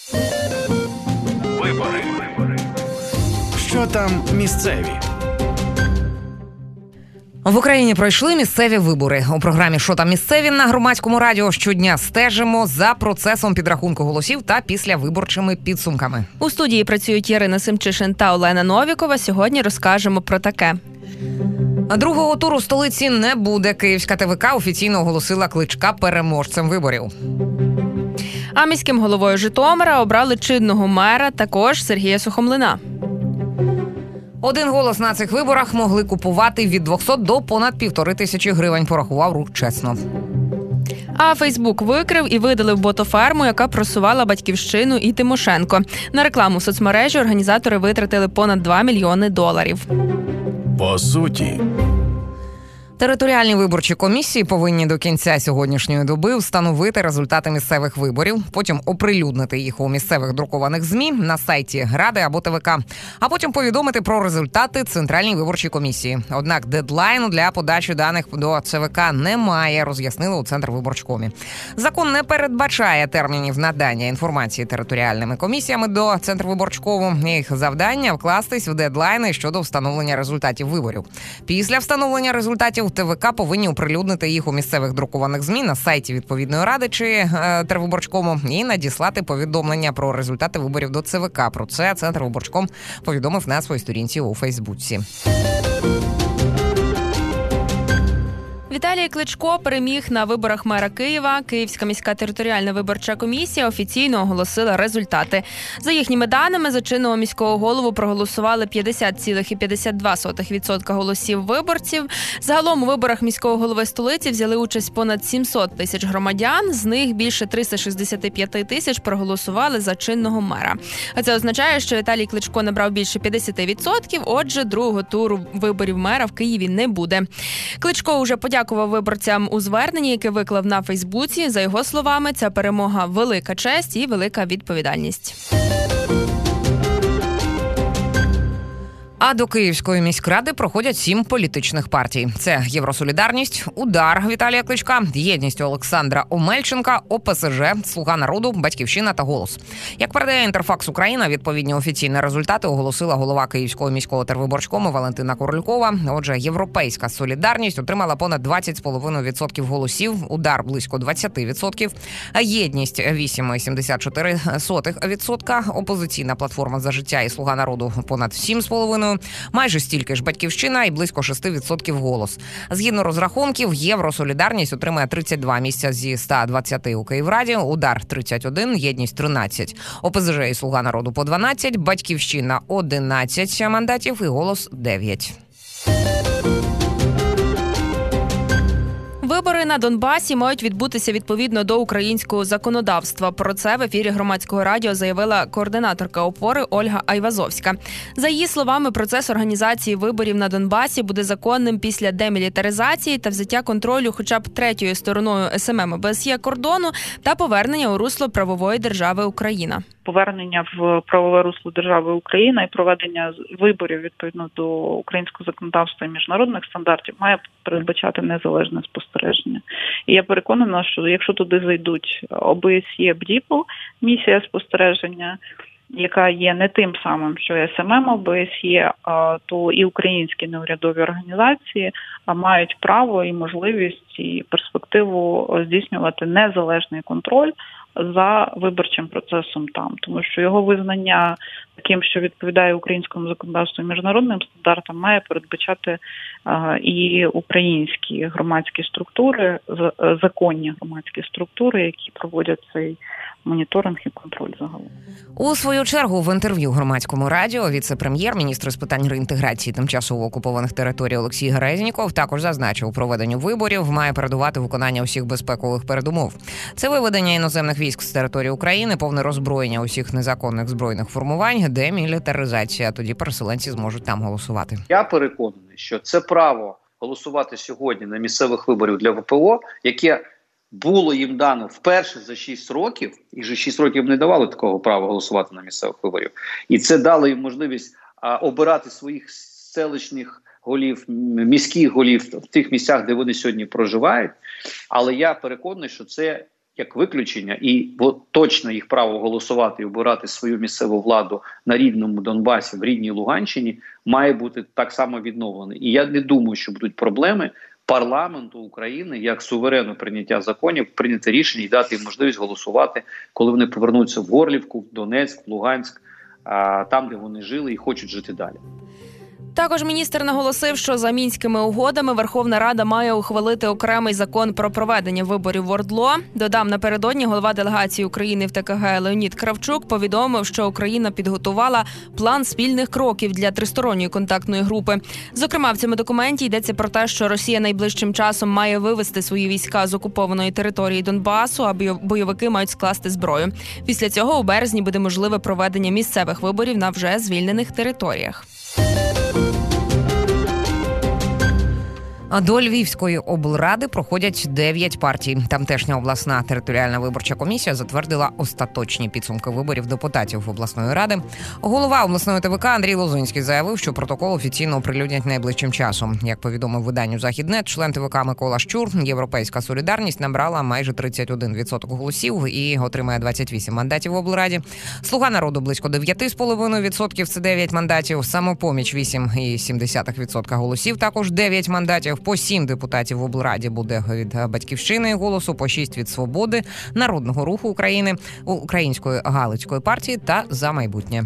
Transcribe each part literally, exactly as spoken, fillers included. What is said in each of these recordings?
Вибори. Що там місцеві? В Україні пройшли місцеві вибори. У програмі «Що там місцеві» на Громадському радіо щодня стежимо за процесом підрахунку голосів та післявиборчими підсумками. У студії працюють Ярина Семчишин та Олена Новікова. Сьогодні розкажемо про таке. Другого туру в столиці не буде. Київська ТВК офіційно оголосила Кличка переможцем виборів. А міським головою Житомира обрали чинного мера, також Сергія Сухомлина. Один голос на цих виборах могли купувати від двохсот до понад півтори тисячі гривень, порахував рух чесно. А Фейсбук викрив і видалив ботоферму, яка просувала Батьківщину і Тимошенко. На рекламу в соцмережі організатори витратили понад два мільйони доларів. По суті. Територіальні виборчі комісії повинні до кінця сьогоднішньої доби встановити результати місцевих виборів, потім оприлюднити їх у місцевих друкованих ЗМІ на сайті Ради або ТВК, а потім повідомити про результати Центральній виборчій комісії. Однак дедлайну для подачі даних до ЦВК немає, роз'яснили у Центрвиборчкомі. Закон не передбачає термінів надання інформації територіальними комісіями до Центрвиборчкому. Їх завдання – вкластись в дедлайни щодо встановлення результатів виборів. Після встановлення результатів ТВК повинні оприлюднити їх у місцевих друкованих ЗМІ на сайті відповідної ради чи е, Тервиборчкому і надіслати повідомлення про результати виборів до ЦВК. Про це Центрвиборчком повідомив на своїй сторінці у Фейсбуці. Віталій Кличко переміг на виборах мера Києва. Київська міська територіальна виборча комісія офіційно оголосила результати. За їхніми даними, за чинного міського голову проголосували п'ятдесят цілих п'ятдесят два сотих відсотка голосів виборців. Загалом у виборах міського голови столиці взяли участь понад сімсот тисяч громадян, з них більше триста шістдесят п'ять тисяч проголосували за чинного мера. А це означає, що Віталій Кличко набрав більше п'ятдесят відсотків, отже, другого туру виборів мера в Києві не буде. Кличко уже подякував Дякував виборцям у зверненні, яке виклав на Фейсбуці. За його словами, ця перемога – велика честь і велика відповідальність. А до Київської міськради проходять сім політичних партій. Це «Євросолідарність», «Удар» Віталія Кличка, «Єдність» Олександра Омельченка, ОПСЖ, «Слуга народу», «Батьківщина» та «Голос». Як передає Інтерфакс Україна, відповідні офіційні результати оголосила голова Київського міського тервиборчкому Валентина Королькова. Отже, «Європейська солідарність» отримала понад двадцять цілих п'ять десятих відсотка голосів, «Удар» – близько двадцять відсотків, «Єдність» – вісім цілих сімдесят чотири сотих відсотка, «Опозиційна платформа за життя» і «Слуга народу» – понад сім цілих п'ять десятих. Майже стільки ж «Батьківщина» і близько шість відсотків «Голос». Згідно розрахунків, «Євросолідарність» отримає тридцять два місця зі ста двадцяти у Київраді, «Удар» – тридцять один, «Єдність» – тринадцять, ОПЗЖ і «Слуга народу» по дванадцять, «Батьківщина» – одинадцять мандатів і «Голос» – дев'ять. Вибори на Донбасі мають відбутися відповідно до українського законодавства. Про це в ефірі Громадського радіо заявила координаторка «Опори» Ольга Айвазовська. За її словами, процес організації виборів на Донбасі буде законним після демілітаризації та взяття контролю хоча б третьою стороною ес ем ем ОБСЄ кордону та повернення у русло правової держави Україна. Повернення в правове русло держави Україна і проведення виборів відповідно до українського законодавства і міжнародних стандартів має передбачати незалежне спостереження. І я переконана, що якщо туди зайдуть ОБСЄ БДІПЛ, місія спостереження, яка є не тим самим, що ес ем ем ОБСЄ, то і українські неурядові організації мають право і можливість і перспективу здійснювати незалежний контроль за виборчим процесом там, тому що його визнання таким, що відповідає українському законодавству і міжнародним стандартам, має передбачати а, і українські громадські структури, законні громадські структури, які проводять цей моніторинг і контроль загалом. У свою чергу в інтерв'ю Громадському радіо віце-прем'єр, міністр з питань реінтеграції тимчасово окупованих територій Олексій Герезніков також зазначив, проведенню виборів має передувати виконання усіх безпекових передумов. Це виведення іноземних військ з території України, повне роззброєння усіх незаконних збройних формувань, демілітаризація. Тоді переселенці зможуть там голосувати. Я переконаний, що це право голосувати сьогодні на місцевих виборів для ве пе о, яке було їм дано вперше за шість років, і вже шість років не давали такого права голосувати на місцевих виборів. І це дало їм можливість а, обирати своїх селищних голів, міських голів в тих місцях, де вони сьогодні проживають. Але я переконаний, що це як виключення, і точно їх право голосувати і обирати свою місцеву владу на рідному Донбасі, в рідній Луганщині, має бути так само відновлений. І я не думаю, що будуть проблеми парламенту України як суверенного прийняття законів, прийняти рішення і дати їм можливість голосувати, коли вони повернуться в Горлівку, в Донецьк, в Луганськ, там, де вони жили і хочуть жити далі. Також міністр наголосив, що за Мінськими угодами Верховна Рада має ухвалити окремий закон про проведення виборів в ОРДЛО. Додам, напередодні голова делегації України в ТКГ Леонід Кравчук повідомив, що Україна підготувала план спільних кроків для тристоронньої контактної групи. Зокрема, в цьому документі йдеться про те, що Росія найближчим часом має вивести свої війська з окупованої території Донбасу, а бойовики мають скласти зброю. Після цього у березні буде можливе проведення місцевих виборів на вже звільнених територіях. До Львівської облради проходять дев'ять партій. Тамтешня обласна територіальна виборча комісія затвердила остаточні підсумки виборів депутатів обласної ради. Голова обласної ТВК Андрій Лозинський заявив, що протокол офіційно оприлюднять найближчим часом. Як повідомив виданню «Західнет», член ТВК Микола Щур, «Європейська солідарність» набрала майже тридцять один відсоток голосів і отримає двадцять вісім мандатів в облраді. «Слуга народу» близько дев'ять цілих п'ять десятих відсотка, це дев'ять мандатів. «Самопоміч» вісім цілих сім десятих відсотка голосів, також дев'ять мандатів. По сім депутатів в облраді буде від «Батьківщини» голосу, по шість від «Свободи», Народного руху України, Української Галицької партії та «За майбутнє».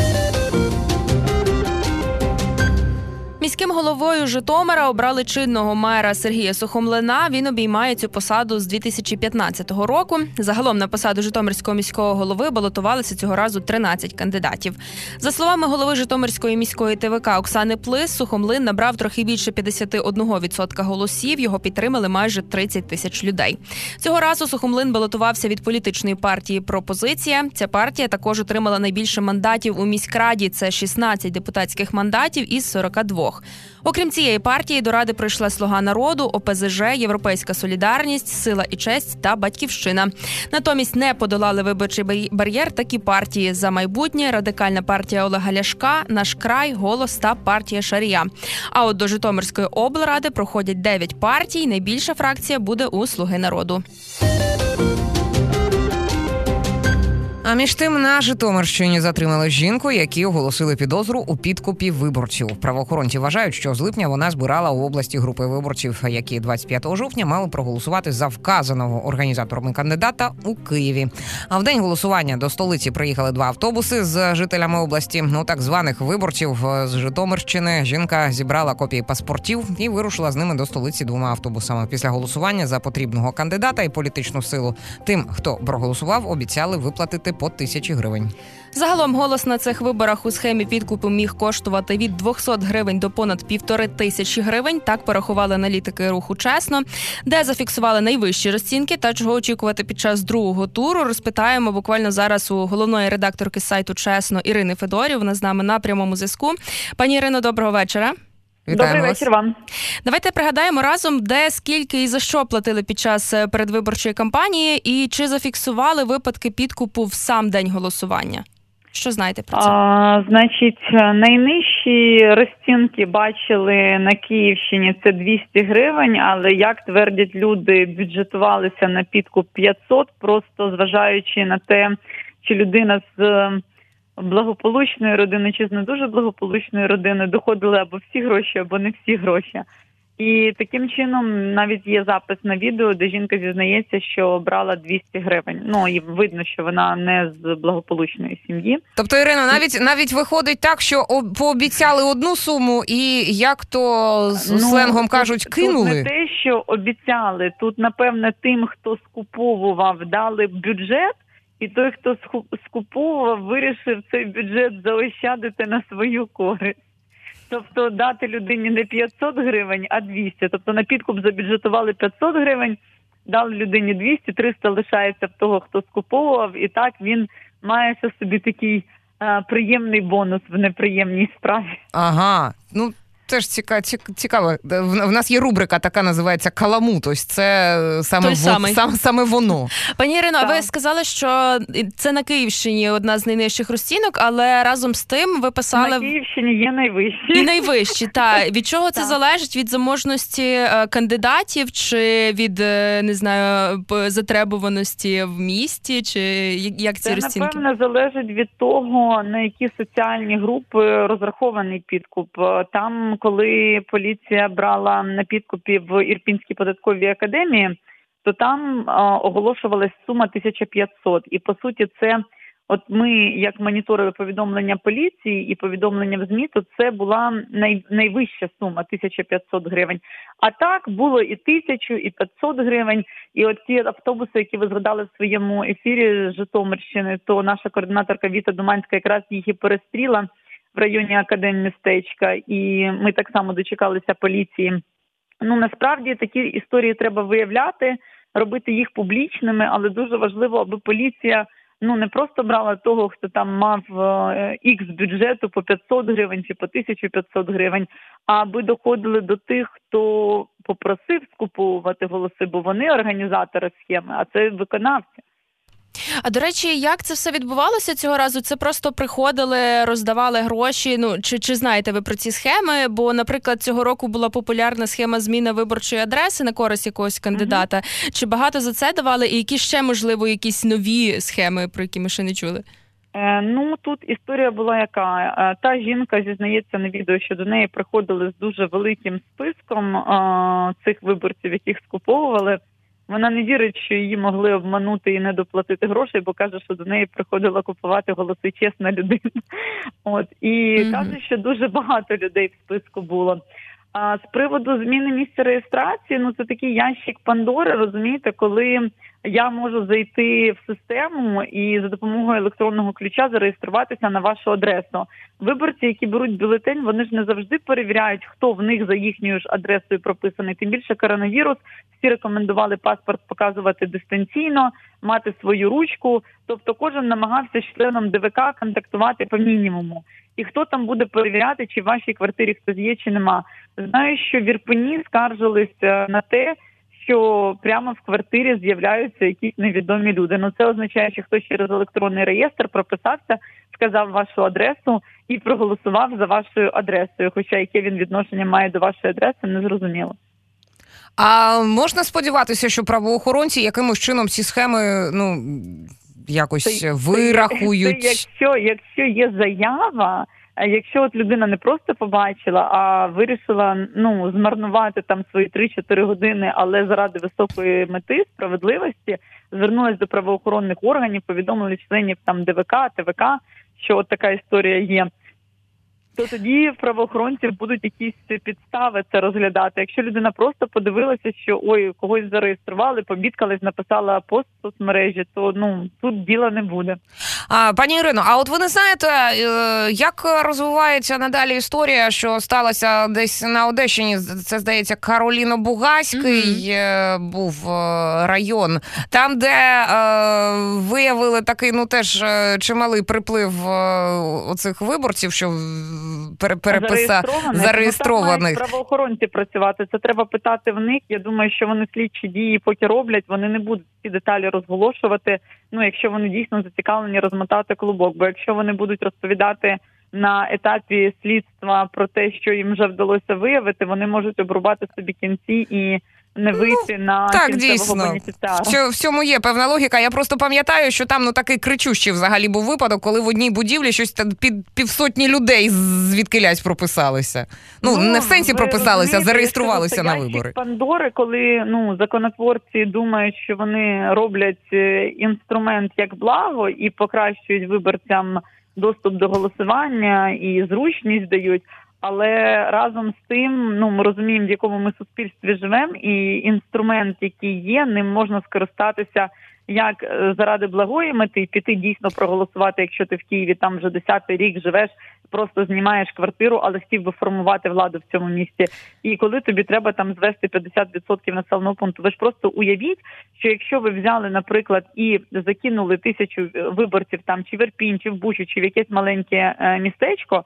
Міським головою Житомира обрали чинного мера Сергія Сухомлина. Він обіймає цю посаду з дві тисячі п'ятнадцятого року. Загалом на посаду Житомирського міського голови балотувалися цього разу тринадцять кандидатів. За словами голови Житомирської міської ТВК Оксани Плис, Сухомлин набрав трохи більше п'ятдесят один відсоток голосів. Його підтримали майже тридцять тисяч людей. Цього разу Сухомлин балотувався від політичної партії «Пропозиція». Ця партія також отримала найбільше мандатів у міськраді. Це шістнадцять депутатських мандатів із сорока двох. Окрім цієї партії, до Ради прийшла «Слуга народу», ОПЗЖ, «Європейська солідарність», «Сила і честь» та «Батьківщина». Натомість не подолали виборчий бар'єр такі партії «За майбутнє», Радикальна партія Олега Ляшка, «Наш край», «Голос» та партія «Шарія». А от до Житомирської облради проходять дев'ять партій. Найбільша фракція буде у «Слуги народу». А між тим на Житомирщині затримали жінку, які оголосили підозру у підкупі виборців. Правоохоронці вважають, що з липня вона збирала у області групи виборців, які двадцять п'ятого жовтня мали проголосувати за вказаного організаторами кандидата у Києві. А в день голосування до столиці приїхали два автобуси з жителями області. Ну, так званих виборців з Житомирщини жінка зібрала копії паспортів і вирушила з ними до столиці двома автобусами. Після голосування за потрібного кандидата і політичну силу тим, хто проголосував, обіцяли виплатити по тисячі гривень. Загалом голос на цих виборах у схемі підкупу міг коштувати від двісті гривень до понад півтори тисячі гривень. Так порахували аналітики руху «Чесно», де зафіксували найвищі розцінки та чого очікувати під час другого туру. Розпитаємо буквально зараз у головної редакторки сайту «Чесно» Ірини Федорів. Вона з нами на прямому зв'язку. Пані Ірино, доброго вечора. Вітаємо Добрий вас. вечір вам. Давайте пригадаємо разом, де, скільки і за що платили під час передвиборчої кампанії, і чи зафіксували випадки підкупу в сам день голосування. Що знаєте про це? А, значить, найнижчі розцінки бачили на Київщині, це двісті гривень, але, як твердять люди, бюджетувалися на підкуп п'ятсот, просто зважаючи на те, чи людина з благополучної родини, чи з не дуже благополучної родини доходили або всі гроші, або не всі гроші. І таким чином навіть є запис на відео, де жінка зізнається, що брала двісті гривень. Ну, і видно, що вона не з благополучної сім'ї. Тобто, Ірино, навіть, навіть виходить так, що пообіцяли одну суму і, як то з ну, сленгом кажуть, кинули? Тут не те, що обіцяли. Тут, напевне, тим, хто скуповував, дали бюджет, і той, хто скуповував, вирішив цей бюджет заощадити на свою користь. Тобто дати людині не п'ятсот гривень, а двісті. Тобто на підкуп забюджетували п'ятсот гривень, дали людині двісті, триста лишається в того, хто скуповував. І так він має собі такий а, приємний бонус в неприємній справі. Ага, ну теж цікаво. цікаво. В нас є рубрика, така називається «Каламут». Ось це саме, во, сам, саме воно. Пані Ірино, а ви сказали, що це на Київщині одна з найнижчих розцінок, але разом з тим ви писали... На Київщині є найвищі. І найвищі, так. Від чого це залежить? Від заможності кандидатів чи від, не знаю, затребуваності в місті? Чи як ці це, розцінки? Це, напевно, залежить від того, на які соціальні групи розрахований підкуп. Там, коли поліція брала на підкупі в Ірпінській податковій академії, то там а, оголошувалась сума тисяча п'ятсот. І, по суті, це, от ми, як моніторили повідомлення поліції і повідомлення в ЗМІ, то це була най, найвища сума – тисяча п'ятсот гривень. А так було і тисячу, і п'ятсот гривень. І от ті автобуси, які ви згадали в своєму ефірі з Житомирщини, то наша координаторка Віта Думанська якраз їх і перестріла в районі Академмістечка, і ми так само дочекалися поліції. Ну, насправді, такі історії треба виявляти, робити їх публічними, але дуже важливо, аби поліція, ну, не просто брала того, хто там мав ікс бюджету по п'ятсот гривень чи по тисяча п'ятсот гривень, а аби доходили до тих, хто попросив скуповувати голоси, бо вони організатори схеми, а це виконавці. А, до речі, як це все відбувалося цього разу? Це просто приходили, роздавали гроші? Ну, чи, чи знаєте ви про ці схеми? Бо, наприклад, цього року була популярна схема зміни виборчої адреси на користь якогось кандидата. Mm-hmm. Чи багато за це давали? І які ще, можливо, якісь нові схеми, про які ми ще не чули? Е, ну, тут історія була яка. Е, та жінка зізнається на відео, що до неї приходили з дуже великим списком е, цих виборців, яких скуповували. Вона не вірить, що її могли обманути і не доплатити грошей, бо каже, що до неї приходила купувати голоси чесна людина. От. І mm-hmm. каже, що дуже багато людей в списку було. А з приводу зміни місця реєстрації, ну це такий ящик Пандори, розумієте, коли я можу зайти в систему і за допомогою електронного ключа зареєструватися на вашу адресу. Виборці, які беруть бюлетень, вони ж не завжди перевіряють, хто в них за їхньою ж адресою прописаний. Тим більше коронавірус, всі рекомендували паспорт показувати дистанційно, мати свою ручку. Тобто кожен намагався з членом ДВК контактувати по мінімуму. І хто там буде перевіряти, чи в вашій квартирі хтось є, чи нема. Знаю, що в Ірпені скаржились на те, що прямо в квартирі з'являються якісь невідомі люди. Ну це означає, що хтось через електронний реєстр прописався, вказав вашу адресу і проголосував за вашою адресою. Хоча яке він відношення має до вашої адреси, не зрозуміло. А можна сподіватися, що правоохоронці якимось чином ці схеми, ну, якось це, вирахують? Це, це, якщо, якщо є заява, якщо от людина не просто побачила, а вирішила, ну, змарнувати там свої три-чотири години, але заради високої мети, справедливості, звернулась до правоохоронних органів, повідомили членів там ДВК, ТВК, що от така історія є, то тоді в правоохоронців будуть якісь підстави це розглядати. Якщо людина просто подивилася, що ой, когось зареєстрували, побідкалась, написала пост в соцмережі, то ну тут діла не буде. А, пані Ірино, а от ви не знаєте, як розвивається надалі історія, що сталося десь на Одещині, це, здається, Кароліно-Бугаський mm-hmm. був район, там, де е, виявили такий, ну теж чималий приплив оцих виборців, що переписа зареєстрованих. Ну, там правоохоронці працювати. Це треба питати в них. Я думаю, що вони слідчі дії поки роблять, вони не будуть ці деталі розголошувати, ну, якщо вони дійсно зацікавлені розмотати клубок. Бо якщо вони будуть розповідати на етапі слідства про те, що їм вже вдалося виявити, вони можуть обрубати собі кінці і не вийти ну, на так, кінцевого бенефіціара. В, в цьому є певна логіка. Я просто пам'ятаю, що там ну такий кричущий взагалі був випадок, коли в одній будівлі щось під півсотні людей звідкилясь прописалися. Ну, ну не в сенсі прописалися, а зареєструвалися на вибори. Пандори, коли ну законотворці думають, що вони роблять інструмент як благо і покращують виборцям доступ до голосування і зручність дають, але разом з тим, ну, ми розуміємо, в якому ми суспільстві живемо, і інструмент, який є, ним можна скористатися як заради благої мети, піти дійсно проголосувати, якщо ти в Києві там вже десятий рік живеш, просто знімаєш квартиру, але хотів би формувати владу в цьому місті. І коли тобі треба там звести п'ятдесят відсотків населеного пункту, ви ж просто уявіть, що якщо ви взяли, наприклад, і закинули тисячу виборців там чи в Ірпінь, чи в Бучу, чи в якесь маленьке е, містечко,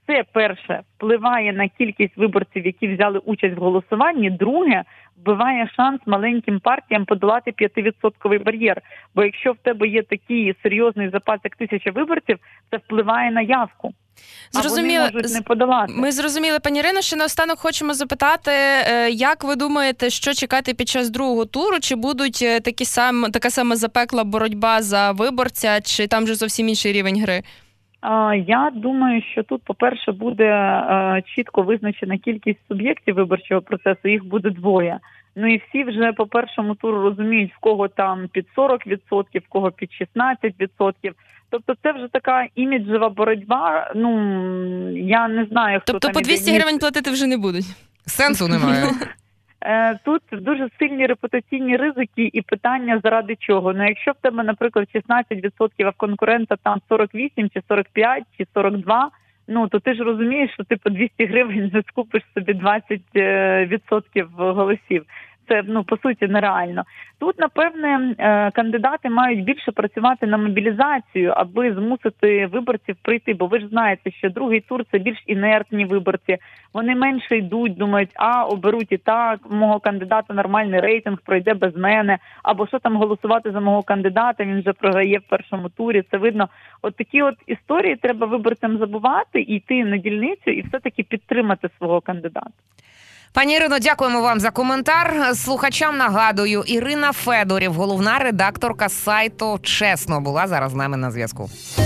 Це, перше, впливає на кількість виборців, які взяли участь в голосуванні. Друге, вбиває шанс маленьким партіям подолати п'ятивідсотковий бар'єр. Бо якщо в тебе є такий серйозний запас, як тисяча виборців, це впливає на явку. Зрозуміло. А вони можуть не подолати. Ми зрозуміли, пані Ірино. Ще наостанок хочемо запитати, як ви думаєте, що чекати під час другого туру? Чи будуть такі сам, така сама запекла боротьба за виборця, чи там вже зовсім інший рівень гри? Я думаю, що тут, по-перше, буде чітко визначена кількість суб'єктів виборчого процесу, їх буде двоє. Ну і всі вже по першому туру розуміють, в кого там під сорок відсотків, в кого під шістнадцять відсотків. Тобто це вже така іміджева боротьба, ну, я не знаю, хто тобто там... Тобто по двісті іде... гривень платити вже не будуть? Сенсу немає. Тут дуже сильні репутаційні ризики і питання, заради чого. Ну, якщо в тебе, наприклад, шістнадцять відсотків, а в конкурента там сорок вісім, чи сорок п'ять, чи сорок два, ну, то ти ж розумієш, що ти по двісті гривень не скупиш собі двадцять відсотків голосів. Це, ну, по суті, нереально. Тут, напевне, кандидати мають більше працювати на мобілізацію, аби змусити виборців прийти. Бо ви ж знаєте, що другий тур – це більш інертні виборці. Вони менше йдуть, думають, а, оберуть і так, мого кандидата нормальний рейтинг, пройде без мене. Або що там голосувати за мого кандидата, він вже програє в першому турі. Це видно. От такі от історії треба виборцям забувати, і йти на дільницю і все-таки підтримати свого кандидата. Пані Ірино, дякуємо вам за коментар. Слухачам нагадую, Ірина Федорів, головна редакторка сайту «Чесно», була зараз з нами на зв'язку.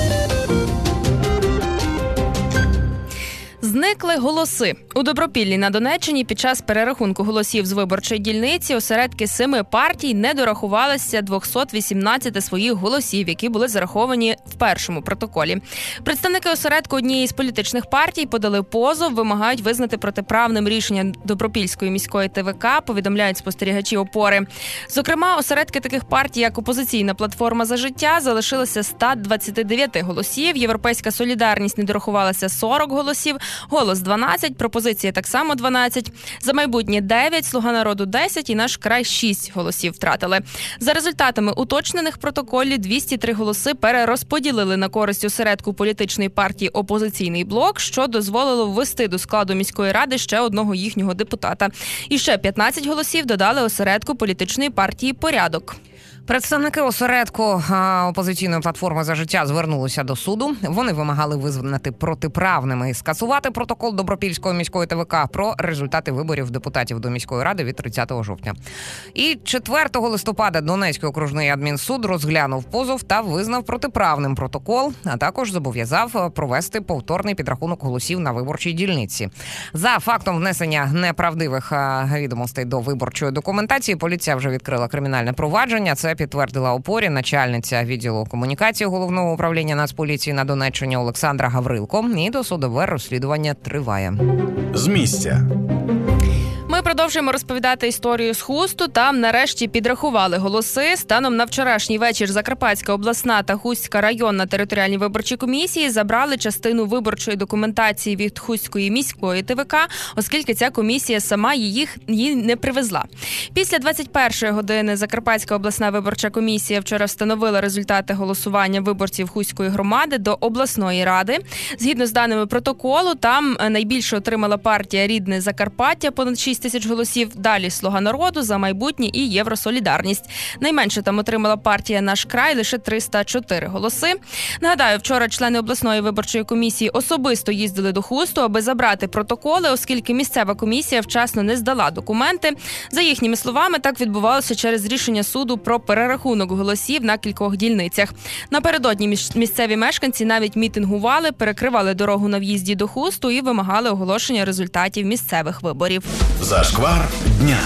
Зникли голоси. У Добропіллі на Донеччині під час перерахунку голосів з виборчої дільниці осередки семи партій не дорахувалися двісті вісімнадцять своїх голосів, які були зараховані в першому протоколі. Представники осередку однієї з політичних партій подали позов, вимагають визнати протиправним рішення Добропільської міської ТВК, повідомляють спостерігачі «Опори». Зокрема, осередки таких партій, як «Опозиційна платформа за життя», залишилося сто двадцять дев'ять голосів, «Європейська солідарність» не дорахувалася сорок голосів, «Голос» – дванадцять, «Пропозиція» так само дванадцять, «За майбутнє» – дев'ять, «Слуга народу» – десять і «Наш край» – шість голосів втратили. За результатами уточнених протоколів двісті три голоси перерозподілили на користь осередку політичної партії «Опозиційний блок», що дозволило ввести до складу міської ради ще одного їхнього депутата. І ще п'ятнадцять голосів додали осередку політичної партії «Порядок». Представники осередку «Опозиційної платформи за життя» звернулися до суду. Вони вимагали визнати протиправними і скасувати протокол Добропільської міської ТВК про результати виборів депутатів до міської ради від тридцятого жовтня. І четвертого листопада Донецький окружний адмінсуд розглянув позов та визнав протиправним протокол, а також зобов'язав провести повторний підрахунок голосів на виборчій дільниці. За фактом внесення неправдивих відомостей до виборчої документації поліція вже відкрила кримінальне провадження. Це підтвердила «Опорі» начальниця відділу комунікації Головного управління Нацполіції на Донеччині Олександра Гаврилко. І досудове розслідування триває. З місця. Ми продовжуємо розповідати історію з Хусту. Там нарешті підрахували голоси. Станом на вчорашній вечір Закарпатська обласна та Хустська районна територіальні виборчі комісії забрали частину виборчої документації від Хустської міської ТВК, оскільки ця комісія сама її, її не привезла. Після двадцять першої години Закарпатська обласна виборча комісія вчора встановила результати голосування виборців Хустської громади до обласної ради. Згідно з даними протоколу, там найбільше отримала партія «Рідне Закарпаття» понад шість тисяч голосів, далі «Слуга народу», «За майбутнє» і «Євросолідарність». Найменше там отримала партія «Наш край» лише триста чотири голоси. Нагадаю, вчора члени обласної виборчої комісії особисто їздили до Хусту, аби забрати протоколи, оскільки місцева комісія вчасно не здала документи. За їхніми словами, так відбувалося через рішення суду про перерахунок голосів на кількох дільницях. Напередодні місцеві мешканці навіть мітингували, перекривали дорогу на в'їзді до Хусту і вимагали оголошення результатів місцевих виборів. Зашквар дня.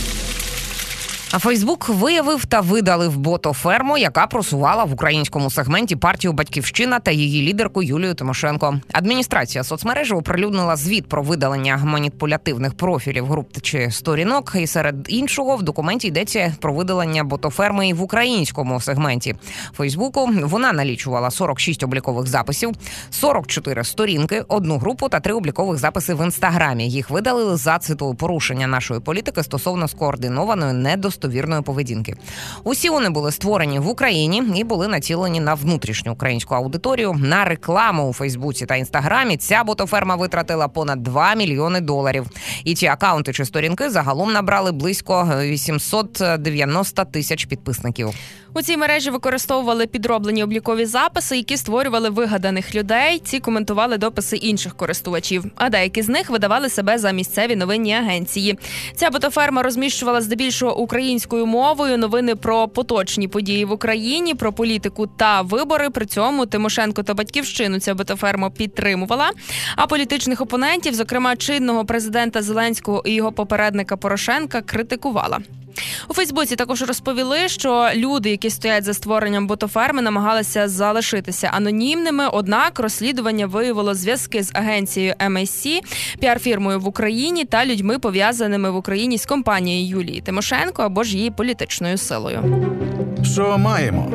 А Фейсбук виявив та видалив ботоферму, яка просувала в українському сегменті партію «Батьківщина» та її лідерку Юлію Тимошенко. Адміністрація соцмережі оприлюднила звіт про видалення маніпулятивних профілів груп чи сторінок, і серед іншого в документі йдеться про видалення ботоферми і в українському сегменті Фейсбуку. Вона налічувала сорок шість облікових записів, сорок чотири сторінки, одну групу та три облікових записи в Інстаграмі. Їх видалили за, цитую, порушення нашої політики стосовно скоординованої недостовірної достовірної поведінки. Усі вони були створені в Україні і були націлені на внутрішню українську аудиторію. На рекламу у Фейсбуці та Інстаграмі ця ботоферма витратила понад два мільйони доларів. І ці акаунти чи сторінки загалом набрали близько вісімсот дев'яносто тисяч підписників. У цій мережі використовували підроблені облікові записи, які створювали вигаданих людей. Ці коментували дописи інших користувачів, а деякі з них видавали себе за місцеві новинні агенції. Ця ботоферма розміщувала здебільшого українською мовою новини про поточні події в Україні, про політику та вибори. При цьому Тимошенко та Батьківщину ця ботоферма підтримувала, а політичних опонентів, зокрема чинного президента Зеленського і його попередника Порошенка, критикувала. У Фейсбуці також розповіли, що люди, які стоять за створенням ботоферми, намагалися залишитися анонімними, однак розслідування виявило зв'язки з агенцією ем ес сі, піар-фірмою в Україні та людьми, пов'язаними в Україні з компанією Юлії Тимошенко або ж її політичною силою. Що маємо?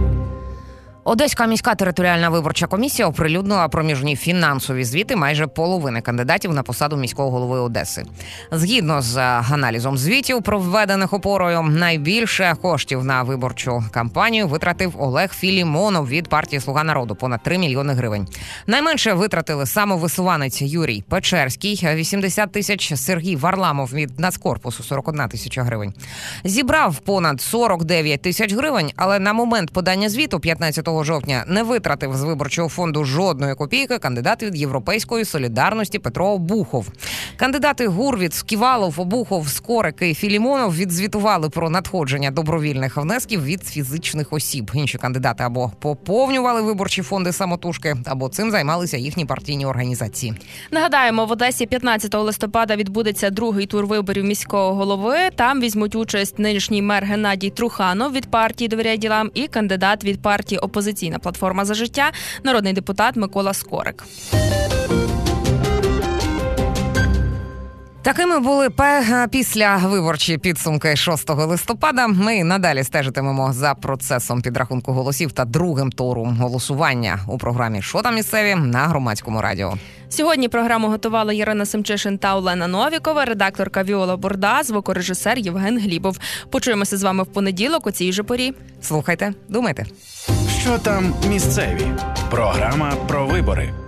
Одеська міська територіальна виборча комісія оприлюднила проміжні фінансові звіти майже половини кандидатів на посаду міського голови Одеси. Згідно з аналізом звітів, проведених опорою, найбільше коштів на виборчу кампанію витратив Олег Філімонов від партії «Слуга народу» – понад три мільйони гривень. Найменше витратили самовисуванець Юрій Печерський – вісімдесят тисяч, Сергій Варламов від Нацкорпусу – сорок одна тисяча гривень. Зібрав понад сорок дев'ять тисяч гривень, але на момент подання звіту п'ятнадцятого жовтня не витратив з виборчого фонду жодної копійки кандидат від Європейської солідарності Петро Обухов. Кандидати Гурвіц, Ківалов, Обухов, Скорик і Філімонов відзвітували про надходження добровільних внесків від фізичних осіб. Інші кандидати або поповнювали виборчі фонди самотужки, або цим займалися їхні партійні організації. Нагадаємо, в Одесі п'ятнадцятого листопада відбудеться другий тур виборів міського голови. Там візьмуть участь нинішній мер Геннадій Труханов від партії «Довіряй ділам» і кандидат від партії «Опозиційна платформа за життя» народний депутат Микола Скорик. Такими були після виборчі підсумки шостого листопада. Ми надалі стежитимемо за процесом підрахунку голосів та другим туром голосування у програмі «Що там місцеві» на Громадському радіо. Сьогодні програму готували Ірина Семчишин та Олена Новікова, редакторка Віола Бурда, звукорежисер Євген Глібов. Почуємося з вами в понеділок у цій же порі. Слухайте, думайте. Що там місцеві? Програма про вибори.